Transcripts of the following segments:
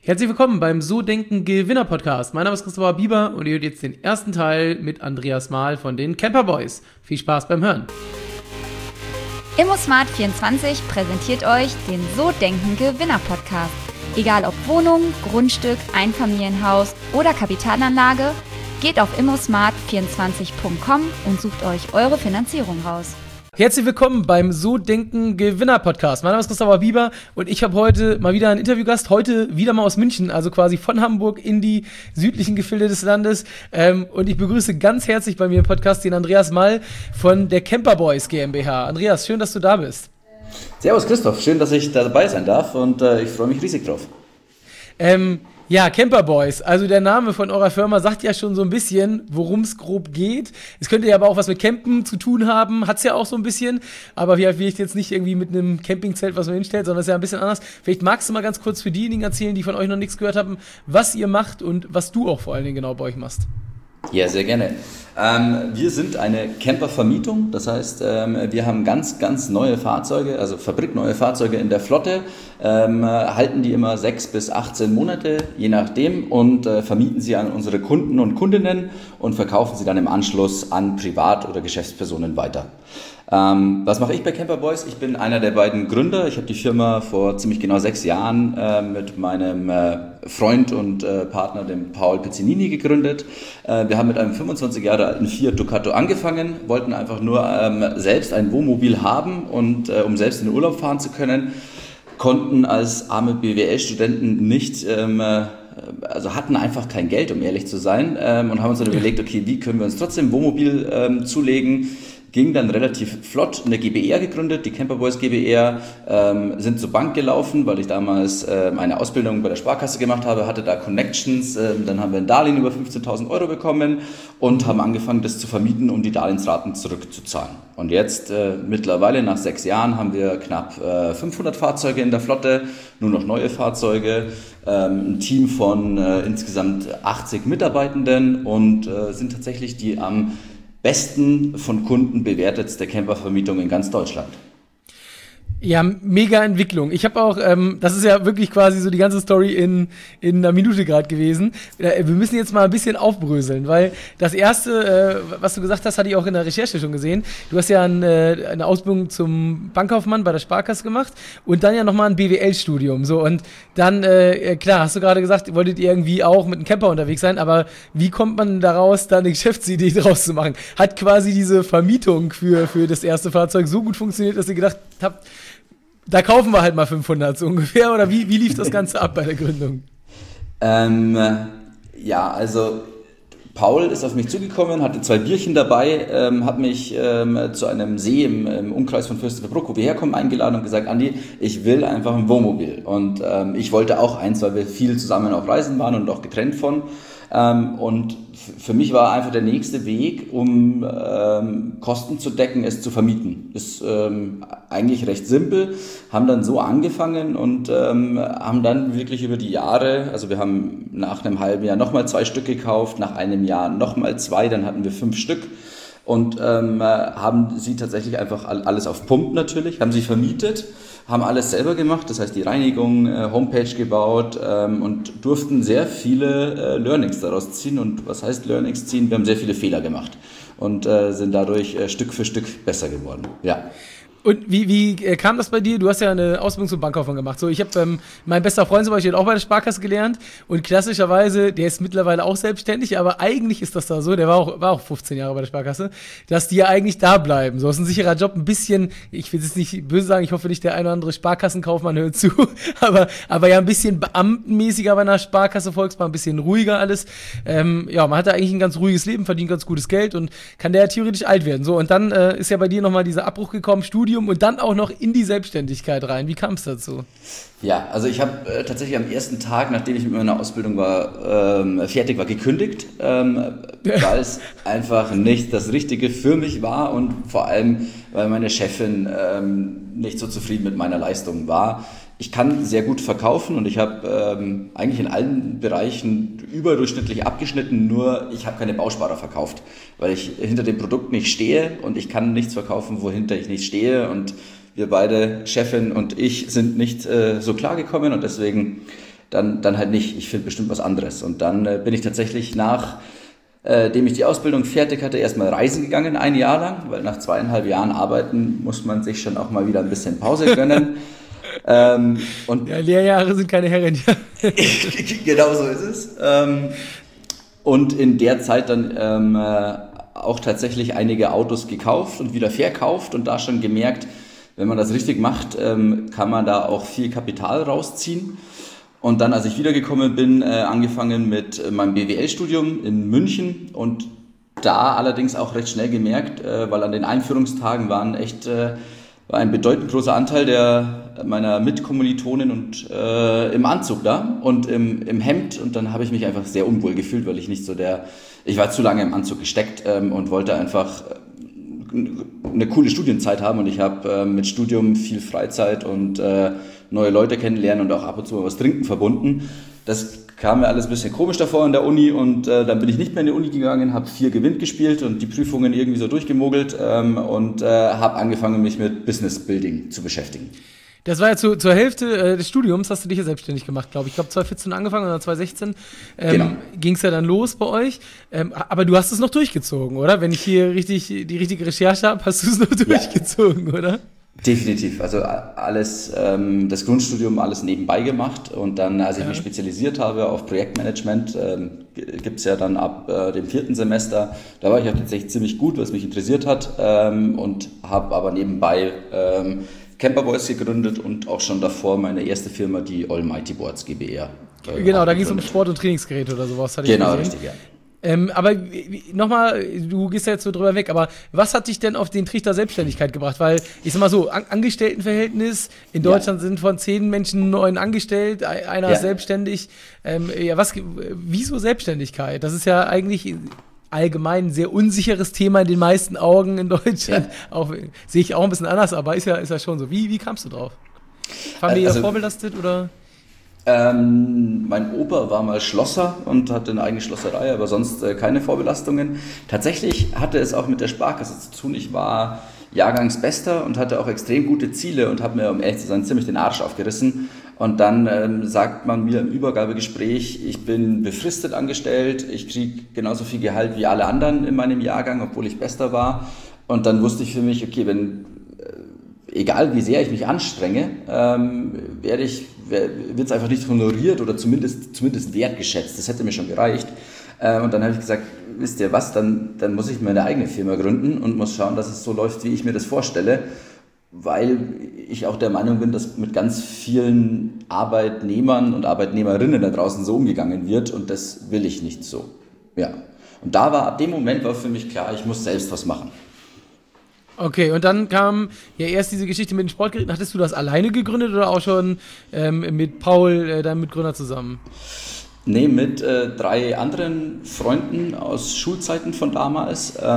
Herzlich willkommen beim So Denken Gewinner Podcast. Mein Name ist Christopher Bieber und ihr hört jetzt den ersten Teil mit Andreas Mahl von den Camper Boys. Viel Spaß beim Hören. ImmoSmart24 präsentiert euch den So Denken Gewinner Podcast. Egal ob Wohnung, Grundstück, Einfamilienhaus oder Kapitalanlage, geht auf immosmart24.com und sucht euch eure Finanzierung raus. Herzlich willkommen beim So Denken Gewinner Podcast. Mein Name ist Christopher Bieber und ich habe heute mal wieder einen Interviewgast, heute wieder mal aus München, also quasi von Hamburg in die südlichen Gefilde des Landes. Und ich begrüße ganz herzlich bei mir im Podcast den Andreas Mahl von der Camper Boys GmbH. Andreas, schön, dass du da bist. Servus Christoph, schön, dass ich dabei sein darf und ich freue mich riesig drauf. Ja, Camper Boys, also der Name von eurer Firma sagt ja schon so ein bisschen, worum es grob geht. Es könnte ja aber auch was mit Campen zu tun haben, hat's ja auch so ein bisschen, aber vielleicht jetzt nicht irgendwie mit einem Campingzelt, was man hinstellt, sondern es ist ja ein bisschen anders. Vielleicht magst du mal ganz kurz für diejenigen erzählen, die von euch noch nichts gehört haben, was ihr macht und was du auch vor allen Dingen genau bei euch machst. Ja, sehr gerne. Wir sind eine Campervermietung, das heißt, wir haben ganz neue Fahrzeuge, also fabrikneue Fahrzeuge in der Flotte, halten die immer 6 bis 18 Monate, je nachdem, und vermieten sie an unsere Kunden und Kundinnen und verkaufen sie dann im Anschluss an Privat- oder Geschäftspersonen weiter. Was mache ich bei Camper Boys? Ich bin einer der beiden Gründer. Ich habe die Firma vor ziemlich genau 6 Jahren mit meinem Freund und Partner, dem Paul Pizzinini, gegründet. Wir haben mit einem 25 Jahre alten Fiat Ducato angefangen, wollten einfach nur selbst ein Wohnmobil haben und um selbst in den Urlaub fahren zu können, konnten als arme BWL-Studenten nicht, also hatten einfach kein Geld, um ehrlich zu sein, und haben uns dann überlegt, okay, wie können wir uns trotzdem ein Wohnmobil zulegen? Ging dann relativ flott, eine GbR gegründet, die Camper Boys GbR, sind zur Bank gelaufen, weil ich damals eine Ausbildung bei der Sparkasse gemacht habe, hatte da Connections, dann haben wir ein Darlehen über 15.000 Euro bekommen und haben angefangen, das zu vermieten, um die Darlehensraten zurückzuzahlen. Und jetzt, mittlerweile nach 6 Jahren, haben wir knapp 500 Fahrzeuge in der Flotte, nur noch neue Fahrzeuge, ein Team von insgesamt 80 Mitarbeitenden und sind tatsächlich die am besten von Kunden bewertetste Campervermietung in ganz Deutschland. Ja, mega Entwicklung. Ich habe auch, das ist ja wirklich quasi so die ganze Story in einer Minute gerade gewesen. Wir müssen jetzt mal ein bisschen aufbröseln, weil das erste, was du gesagt hast, hatte ich auch in der Recherche schon gesehen. Du hast ja eine Ausbildung zum Bankkaufmann bei der Sparkasse gemacht und dann ja nochmal ein BWL-Studium. So, und dann, klar, hast du gerade gesagt, wolltet ihr irgendwie auch mit einem Camper unterwegs sein, aber wie kommt man daraus, da eine Geschäftsidee draus zu machen? Hat quasi diese Vermietung für das erste Fahrzeug so gut funktioniert, dass ihr gedacht habt, da kaufen wir halt mal 500 so ungefähr, oder wie lief das Ganze ab bei der Gründung? Ja, also Paul ist auf mich zugekommen, hatte 2 Bierchen dabei, hat mich zu einem See im Umkreis von Fürstenfeldbruck, wo wir herkommen, eingeladen und gesagt, Andi, ich will einfach ein Wohnmobil. Und ich wollte auch eins, weil wir viel zusammen auf Reisen waren und auch getrennt von. Und für mich war einfach der nächste Weg, um Kosten zu decken, es zu vermieten. Ist eigentlich recht simpel, haben dann so angefangen und haben dann wirklich über die Jahre, also wir haben nach einem halben Jahr nochmal 2 Stück gekauft, nach einem Jahr nochmal 2, dann hatten wir 5 Stück und haben sie tatsächlich einfach alles auf Pump natürlich, haben sie vermietet, haben alles selber gemacht, das heißt die Reinigung, Homepage gebaut und durften sehr viele Learnings daraus ziehen. Und was heißt Learnings ziehen? Wir haben sehr viele Fehler gemacht und sind dadurch Stück für Stück besser geworden. Ja. Und wie kam das bei dir? Du hast ja eine Ausbildung zum Bankkaufmann gemacht. So, ich habe mein bester Freund zum Beispiel hat auch bei der Sparkasse gelernt und klassischerweise, der ist mittlerweile auch selbstständig, aber eigentlich ist das da so, der war auch 15 Jahre bei der Sparkasse, dass die ja eigentlich da bleiben. So ist ein sicherer Job, ein bisschen, ich will jetzt nicht böse sagen, ich hoffe nicht, der ein oder andere Sparkassenkaufmann hört zu, aber ja ein bisschen beamtenmäßiger bei einer Sparkasse Volksbank, ein bisschen ruhiger alles. Ja, man hat da eigentlich ein ganz ruhiges Leben, verdient ganz gutes Geld und kann der ja theoretisch alt werden. So, und dann ist ja bei dir nochmal dieser Abbruch gekommen, Studium und dann auch noch in die Selbstständigkeit rein. Wie kam es dazu? Ja, also ich habe tatsächlich am ersten Tag, nachdem ich mit meiner Ausbildung fertig war, gekündigt, weil es einfach nicht das Richtige für mich war und vor allem, weil meine Chefin nicht so zufrieden mit meiner Leistung war. Ich kann sehr gut verkaufen und ich habe eigentlich in allen Bereichen überdurchschnittlich abgeschnitten, nur ich habe keine Bausparer verkauft, weil ich hinter dem Produkt nicht stehe und ich kann nichts verkaufen, wohinter ich nicht stehe, und wir beide, Chefin und ich, sind nicht so klar gekommen und deswegen dann halt nicht. Ich finde bestimmt was anderes. Und dann bin ich tatsächlich nachdem ich die Ausbildung fertig hatte, erstmal reisen gegangen, 1 Jahr lang, weil nach 2,5 Jahren Arbeiten muss man sich schon auch mal wieder ein bisschen Pause gönnen. Und Lehrjahre sind keine Herren. Genau so ist es. Und in der Zeit dann auch tatsächlich einige Autos gekauft und wieder verkauft und da schon gemerkt, wenn man das richtig macht, kann man da auch viel Kapital rausziehen. Und dann, als ich wiedergekommen bin, angefangen mit meinem BWL-Studium in München und da allerdings auch recht schnell gemerkt, weil an den Einführungstagen war ein bedeutend großer Anteil meiner Mitkommilitonen und im Anzug da und im Hemd, und dann habe ich mich einfach sehr unwohl gefühlt, weil ich war zu lange im Anzug gesteckt und wollte einfach eine coole Studienzeit haben, und ich habe mit Studium viel Freizeit und neue Leute kennenlernen und auch ab und zu mal was trinken verbunden. Das kam mir alles ein bisschen komisch davor in der Uni, und dann bin ich nicht mehr in die Uni gegangen, habe 4 Gewinn gespielt und die Prüfungen irgendwie so durchgemogelt und habe angefangen, mich mit Business Building zu beschäftigen. Das war ja zur Hälfte des Studiums, hast du dich ja selbstständig gemacht, glaube ich. Ich glaube, 2014 angefangen oder 2016 Genau. Ging es ja dann los bei euch. Aber du hast es noch durchgezogen, oder? Wenn ich hier die richtige Recherche habe, hast du es noch durchgezogen, oder? Definitiv. Also alles, das Grundstudium alles nebenbei gemacht, und dann, als ich mich spezialisiert habe auf Projektmanagement, gibt es ja dann ab dem 4. Semester, da war ich auch tatsächlich ziemlich gut, was mich interessiert hat, und habe aber nebenbei Camperboys gegründet und auch schon davor meine erste Firma, die Almighty Boards GbR. Genau, da ging es um Sport- und Trainingsgeräte oder sowas. Hatte ich genau, gesehen. richtig, ja. Aber nochmal, du gehst ja jetzt so drüber weg, aber was hat dich denn auf den Trichter Selbstständigkeit gebracht? Weil, ich sag mal so, Angestelltenverhältnis, in Deutschland sind von 10 Menschen 9 angestellt, einer ist selbstständig. Wieso Selbstständigkeit? Das ist ja eigentlich allgemein ein sehr unsicheres Thema in den meisten Augen in Deutschland. Ja. Sehe ich auch ein bisschen anders, aber ist ja schon so. Wie kamst du drauf? Familie vorbelastet oder? Mein Opa war mal Schlosser und hatte eine eigene Schlosserei, aber sonst keine Vorbelastungen. Tatsächlich hatte es auch mit der Sparkasse zu tun. Ich war Jahrgangsbester und hatte auch extrem gute Ziele und habe mir, um ehrlich zu sein, ziemlich den Arsch aufgerissen. Und dann sagt man mir im Übergabegespräch, ich bin befristet angestellt, ich kriege genauso viel Gehalt wie alle anderen in meinem Jahrgang, obwohl ich Bester war. Und dann wusste ich für mich, okay, egal wie sehr ich mich anstrenge, wird es einfach nicht honoriert oder zumindest wertgeschätzt. Das hätte mir schon gereicht. Und dann habe ich gesagt, wisst ihr was, dann muss ich meine eigene Firma gründen und muss schauen, dass es so läuft, wie ich mir das vorstelle, weil ich auch der Meinung bin, dass mit ganz vielen Arbeitnehmern und Arbeitnehmerinnen da draußen so umgegangen wird, und das will ich nicht so. Ja. Und ab dem Moment war für mich klar, ich muss selbst was machen. Okay, und dann kam ja erst diese Geschichte mit den Sportgeräten. Hattest du das alleine gegründet oder auch schon mit Paul, deinem Mitgründer, zusammen? Nee, mit 3 anderen Freunden aus Schulzeiten von damals. Ist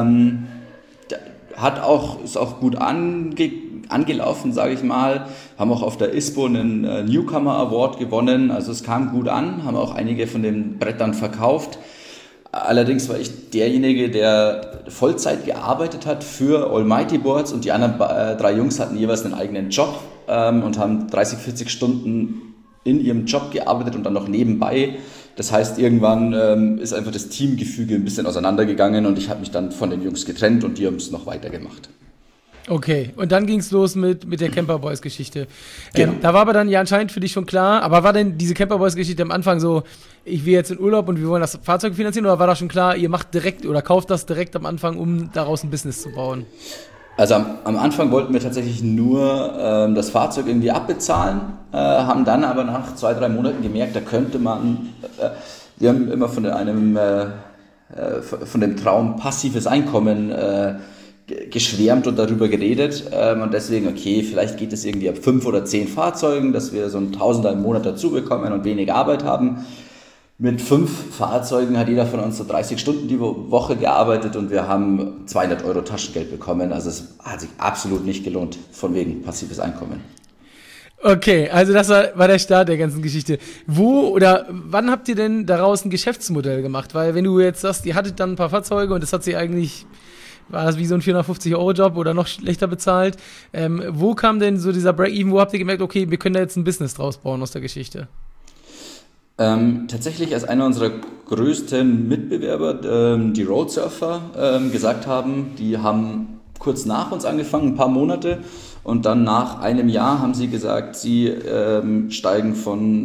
auch gut angelaufen, sage ich mal. Haben auch auf der ISPO einen Newcomer Award gewonnen. Also es kam gut an, haben auch einige von den Brettern verkauft. Allerdings war ich derjenige, der Vollzeit gearbeitet hat für Almighty Boards, und die anderen 3 Jungs hatten jeweils einen eigenen Job und haben 30, 40 Stunden in ihrem Job gearbeitet und dann noch nebenbei. Das heißt, irgendwann ist einfach das Teamgefüge ein bisschen auseinandergegangen, und ich habe mich dann von den Jungs getrennt und die haben es noch weitergemacht. Okay, und dann ging es los mit der Camperboys-Geschichte. Genau. Da war aber dann ja anscheinend für dich schon klar, aber war denn diese Camperboys-Geschichte am Anfang so, ich will jetzt in Urlaub und wir wollen das Fahrzeug finanzieren, oder war da schon klar, ihr macht direkt oder kauft das direkt am Anfang, um daraus ein Business zu bauen? Also am Anfang wollten wir tatsächlich nur das Fahrzeug irgendwie abbezahlen, haben dann aber nach 2-3 Monaten gemerkt, da könnte man, wir haben immer von dem Traum passives Einkommen geschwärmt und darüber geredet, und deswegen, okay, vielleicht geht es irgendwie ab 5 oder 10 Fahrzeugen, dass wir so ein Tausender im Monat dazu bekommen und wenig Arbeit haben. Mit 5 Fahrzeugen hat jeder von uns so 30 Stunden die Woche gearbeitet, und wir haben 200 € Taschengeld bekommen. Also es hat sich absolut nicht gelohnt, von wegen passives Einkommen. Okay, also das war der Start der ganzen Geschichte. Wo oder wann habt ihr denn daraus ein Geschäftsmodell gemacht? Weil wenn du jetzt sagst, ihr hattet dann ein paar Fahrzeuge und das hat sie eigentlich, war das wie so ein 450-€ oder noch schlechter bezahlt. Wo kam denn so dieser Break-Even? Wo habt ihr gemerkt, okay, wir können da jetzt ein Business draus bauen aus der Geschichte? Tatsächlich als einer unserer größten Mitbewerber, die Roadsurfer, gesagt haben, die haben kurz nach uns angefangen, ein paar Monate, und dann nach einem Jahr haben sie gesagt, sie steigern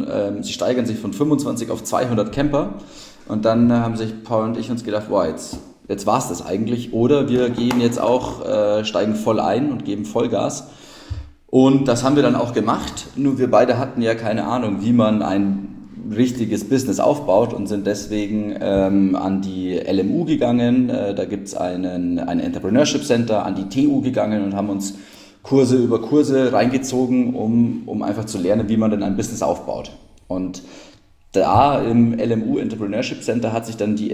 sich von 25 auf 200 Camper, und dann haben sich Paul und ich uns gedacht, boah, jetzt war es das eigentlich, oder wir gehen jetzt auch, steigen voll ein und geben Vollgas. Und das haben wir dann auch gemacht, nur wir beide hatten ja keine Ahnung, wie man ein richtiges Business aufbaut, und sind deswegen an die LMU gegangen, da gibt es ein Entrepreneurship Center, an die TU gegangen und haben uns Kurse über Kurse reingezogen, um einfach zu lernen, wie man denn ein Business aufbaut. Und da im LMU Entrepreneurship Center hat sich dann die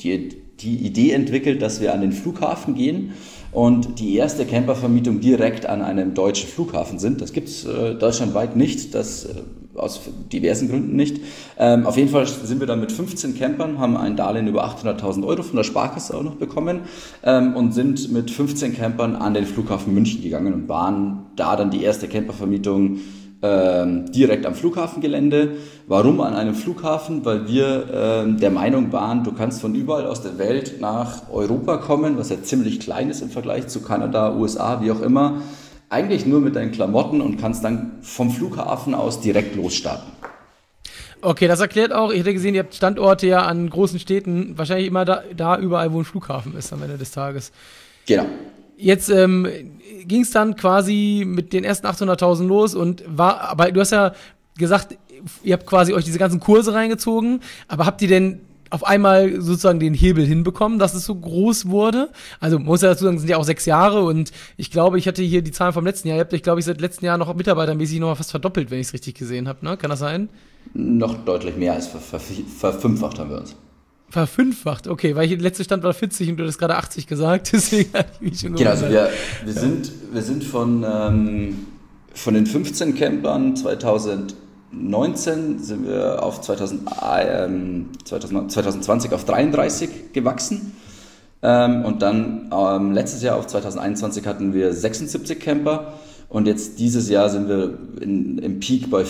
Idee entwickelt, dass wir an den Flughafen gehen und die erste Campervermietung direkt an einem deutschen Flughafen sind. Das gibt es deutschlandweit nicht, das aus diversen Gründen nicht. Auf jeden Fall sind wir dann mit 15 Campern, haben ein Darlehen über 800.000 Euro von der Sparkasse auch noch bekommen, und sind mit 15 Campern an den Flughafen München gegangen und waren da dann die erste Campervermietung direkt am Flughafengelände. Warum an einem Flughafen? Weil wir der Meinung waren, du kannst von überall aus der Welt nach Europa kommen, was ja ziemlich klein ist im Vergleich zu Kanada, USA, wie auch immer, eigentlich nur mit deinen Klamotten, und kannst dann vom Flughafen aus direkt losstarten. Okay, das erklärt auch, ich hätte gesehen, ihr habt Standorte ja an großen Städten, wahrscheinlich immer da überall, wo ein Flughafen ist am Ende des Tages. Genau. Jetzt ging es dann quasi mit den ersten 800.000 los, aber du hast ja gesagt, ihr habt quasi euch diese ganzen Kurse reingezogen, aber habt ihr denn auf einmal sozusagen den Hebel hinbekommen, dass es so groß wurde? Also man muss ja dazu sagen, es sind ja auch 6 Jahre, und ich glaube, ich hatte hier die Zahlen vom letzten Jahr. Ihr habt euch, glaube ich, seit letztem Jahr noch mitarbeitermäßig noch mal fast verdoppelt, wenn ich es richtig gesehen habe, ne? Kann das sein? Noch deutlich mehr als verfünffacht haben wir uns. Verfünffacht, okay, weil der letzte Stand war 40 und du hast gerade 80 gesagt, deswegen hatte ich mich schon gewundert. Genau, also wir sind von den 15 Campern 2019 sind wir auf 2020 auf 33 gewachsen, und dann letztes Jahr auf 2021 hatten wir 76 Camper, und jetzt dieses Jahr sind wir im Peak bei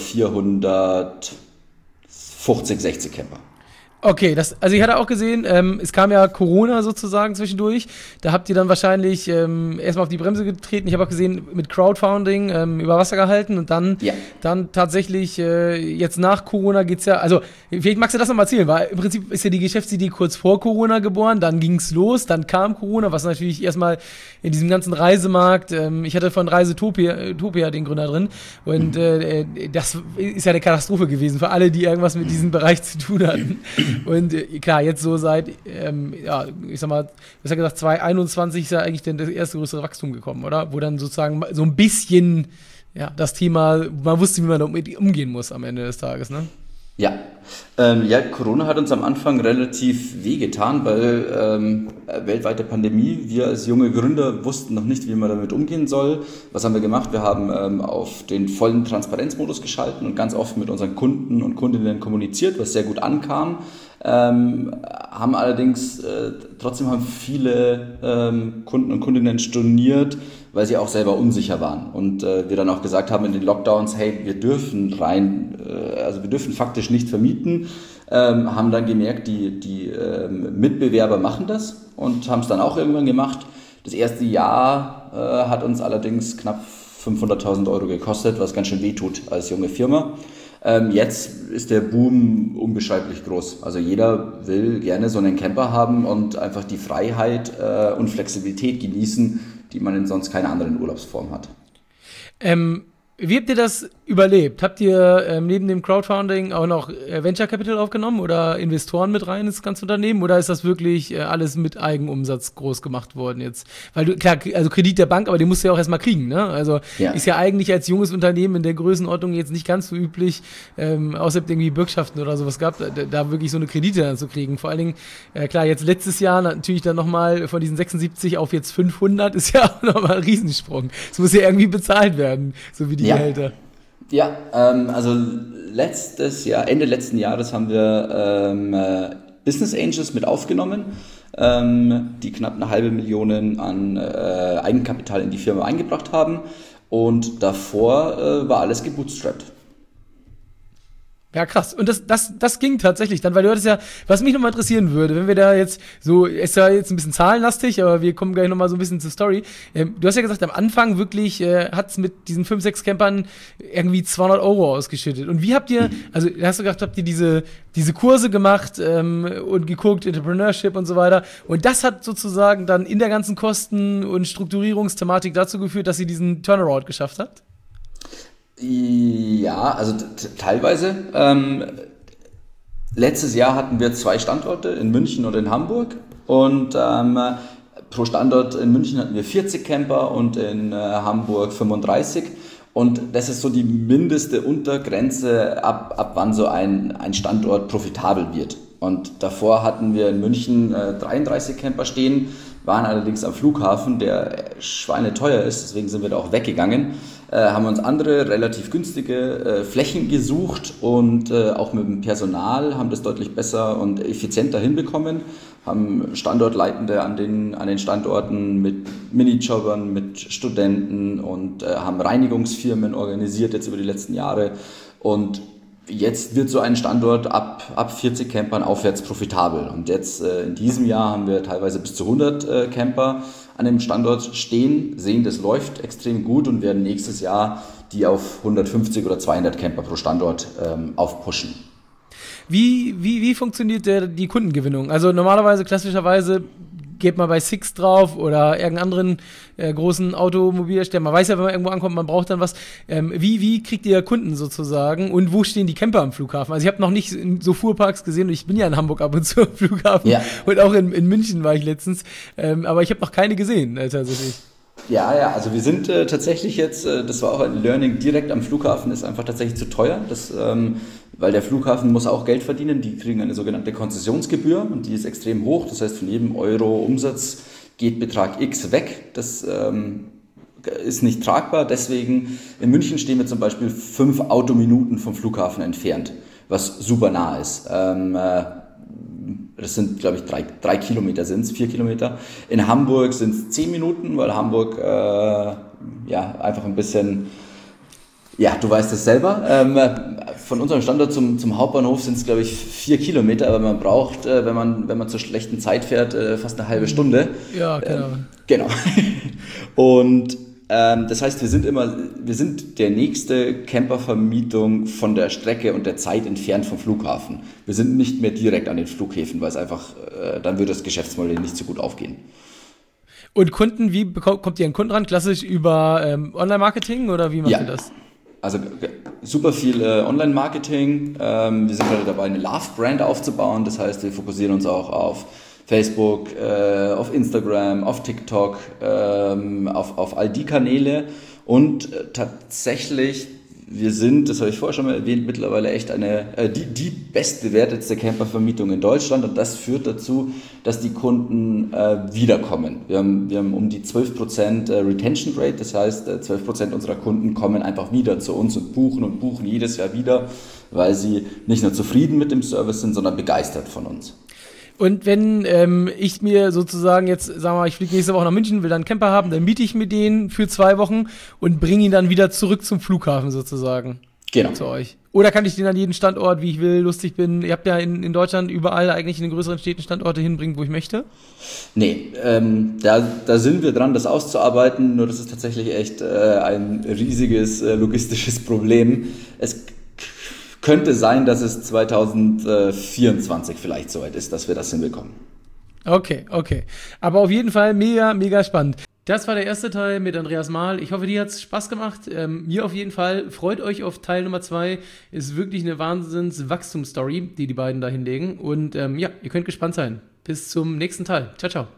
450, 60 Camper. Okay, also ich hatte auch gesehen, es kam ja Corona sozusagen zwischendurch. Da habt ihr dann wahrscheinlich erstmal auf die Bremse getreten. Ich habe auch gesehen, mit Crowdfunding über Wasser gehalten, und dann tatsächlich jetzt nach Corona geht's ja, also vielleicht magst du das nochmal erzählen, weil im Prinzip ist ja die Geschäftsidee kurz vor Corona geboren, dann ging's los, dann kam Corona, was natürlich erstmal in diesem ganzen Reisemarkt, ich hatte von Reisetopia den Gründer drin, und das ist ja eine Katastrophe gewesen für alle, die irgendwas mit diesem Bereich zu tun hatten. Und klar, jetzt so seit, ich sag mal, was hat gesagt, 2021 ist ja eigentlich dann das erste größere Wachstum gekommen, oder? Wo dann sozusagen so ein bisschen, das Thema, man wusste, wie man damit umgehen muss am Ende des Tages, ne? Ja, Corona hat uns am Anfang relativ wehgetan, weil weltweite Pandemie, wir als junge Gründer wussten noch nicht, wie man damit umgehen soll. Was haben wir gemacht? Wir haben auf den vollen Transparenzmodus geschalten und ganz oft mit unseren Kunden und Kundinnen kommuniziert, was sehr gut ankam. Haben allerdings trotzdem haben viele Kunden und Kundinnen storniert, weil sie auch selber unsicher waren, und wir dann auch gesagt haben in den Lockdowns, hey, wir dürfen faktisch nicht vermieten, haben dann gemerkt, die Mitbewerber machen das, und haben es dann auch irgendwann gemacht. Das erste Jahr hat uns allerdings knapp 500.000 Euro gekostet, was ganz schön wehtut als junge Firma. Jetzt ist der Boom unbeschreiblich groß. Also jeder will gerne so einen Camper haben und einfach die Freiheit und Flexibilität genießen, die man in sonst keiner anderen Urlaubsform hat. Wie habt ihr das überlebt? Habt ihr neben dem Crowdfunding auch noch Venture Capital aufgenommen oder Investoren mit rein ins ganze Unternehmen? Oder ist das wirklich alles mit Eigenumsatz groß gemacht worden jetzt? Weil du, klar, also Kredit der Bank, aber den musst du ja auch erstmal kriegen, ne? Also ist ja eigentlich als junges Unternehmen in der Größenordnung jetzt nicht ganz so üblich, außer irgendwie Bürgschaften oder sowas gab, da wirklich so eine Kredite dann zu kriegen. Vor allen Dingen, klar, jetzt letztes Jahr natürlich dann nochmal von diesen 76 auf jetzt 500 ist ja auch nochmal ein Riesensprung. Es muss ja irgendwie bezahlt werden, so wie die Gehälter. Ja, also Ende letzten Jahres haben wir Business Angels mit aufgenommen, die knapp 500.000 an Eigenkapital in die Firma eingebracht haben, und davor war alles gebootstrapped. Ja, krass. Und das ging tatsächlich dann, weil du hattest ja, was mich nochmal interessieren würde, wenn wir da jetzt so, ist ja jetzt ein bisschen zahlenlastig, aber wir kommen gleich nochmal so ein bisschen zur Story. Du hast ja gesagt, am Anfang wirklich hat's mit diesen 5, 6 Campern irgendwie 200 Euro ausgeschüttet. Und wie habt ihr, also hast du gesagt, habt ihr diese Kurse gemacht und geguckt, Entrepreneurship und so weiter. Und das hat sozusagen dann in der ganzen Kosten- und Strukturierungsthematik dazu geführt, dass ihr diesen Turnaround geschafft habt? Ja, also teilweise. Letztes Jahr hatten wir 2 Standorte in München und in Hamburg und pro Standort in München hatten wir 40 Camper und in Hamburg 35 und das ist so die mindeste Untergrenze, ab wann so ein Standort profitabel wird. Und davor hatten wir in München 33 Camper stehen, waren allerdings am Flughafen, der schweineteuer ist, deswegen sind wir da auch weggegangen. Haben uns andere, relativ günstige Flächen gesucht und auch mit dem Personal haben das deutlich besser und effizienter hinbekommen. Haben Standortleitende an den Standorten mit Minijobbern, mit Studenten und haben Reinigungsfirmen organisiert jetzt über die letzten Jahre. Und jetzt wird so ein Standort ab 40 Campern aufwärts profitabel. Und jetzt in diesem Jahr haben wir teilweise bis zu 100 Camper an dem Standort stehen, sehen, das läuft extrem gut und werden nächstes Jahr die auf 150 oder 200 Camper pro Standort aufpushen. Wie funktioniert die Kundengewinnung? Also normalerweise, klassischerweise geht man bei Sixt drauf oder irgendeinen anderen großen Automobilhersteller. Man weiß ja, wenn man irgendwo ankommt, man braucht dann was. Wie kriegt ihr Kunden sozusagen und wo stehen die Camper am Flughafen? Also ich habe noch nicht so Fuhrparks gesehen und ich bin ja in Hamburg ab und zu am Flughafen und auch in München war ich letztens, aber ich habe noch keine gesehen tatsächlich. Ja, also wir sind tatsächlich jetzt, das war auch ein Learning, direkt am Flughafen ist einfach tatsächlich zu teuer, weil der Flughafen muss auch Geld verdienen, die kriegen eine sogenannte Konzessionsgebühr und die ist extrem hoch, das heißt von jedem Euro Umsatz geht Betrag X weg, das ist nicht tragbar, deswegen in München stehen wir zum Beispiel 5 Autominuten vom Flughafen entfernt, was super nah ist. Das sind, glaube ich, 3 Kilometer sind es, 4 Kilometer. In Hamburg sind es 10 Minuten, weil Hamburg einfach ein bisschen, du weißt es selber. Von unserem Standort zum Hauptbahnhof sind es, glaube ich, 4 Kilometer, aber man braucht, wenn man zur schlechten Zeit fährt, fast eine halbe Stunde. Ja, genau. Genau. Und das heißt, wir sind der nächste Campervermietung von der Strecke und der Zeit entfernt vom Flughafen. Wir sind nicht mehr direkt an den Flughäfen, weil es einfach, dann würde das Geschäftsmodell nicht so gut aufgehen. Und Kunden, wie kommt ihr an Kunden ran? Klassisch über Online-Marketing oder wie macht ihr das? Also super viel Online-Marketing. Wir sind gerade dabei, eine Love-Brand aufzubauen. Das heißt, wir fokussieren uns auch auf Facebook, auf Instagram, auf TikTok, auf all die Kanäle und tatsächlich, wir sind, das habe ich vorher schon mal erwähnt, mittlerweile echt die bestbewertetste Campervermietung in Deutschland und das führt dazu, dass die Kunden wiederkommen. Wir haben um die 12% Retention Rate, das heißt 12% unserer Kunden kommen einfach wieder zu uns und buchen jedes Jahr wieder, weil sie nicht nur zufrieden mit dem Service sind, sondern begeistert von uns. Und wenn ich mir sozusagen jetzt, sagen wir mal, ich fliege nächste Woche nach München, will dann einen Camper haben, dann miete ich mir den für 2 Wochen und bringe ihn dann wieder zurück zum Flughafen sozusagen. Genau. Zu euch. Oder kann ich den an jeden Standort, wie ich will, lustig bin? Ihr habt ja in Deutschland überall eigentlich in den größeren Städten Standorte hinbringen, wo ich möchte? Nee, da sind wir dran, das auszuarbeiten, nur das ist tatsächlich echt ein riesiges logistisches Problem. Es könnte sein, dass es 2024 vielleicht soweit ist, dass wir das hinbekommen. Okay. Aber auf jeden Fall mega, mega spannend. Das war der erste Teil mit Andreas Mahl. Ich hoffe, dir hat es Spaß gemacht. Mir auf jeden Fall. Freut euch auf Teil Nummer 2. Ist wirklich eine Wahnsinns-Wachstumsstory, die beiden da hinlegen. Und ihr könnt gespannt sein. Bis zum nächsten Teil. Ciao, ciao.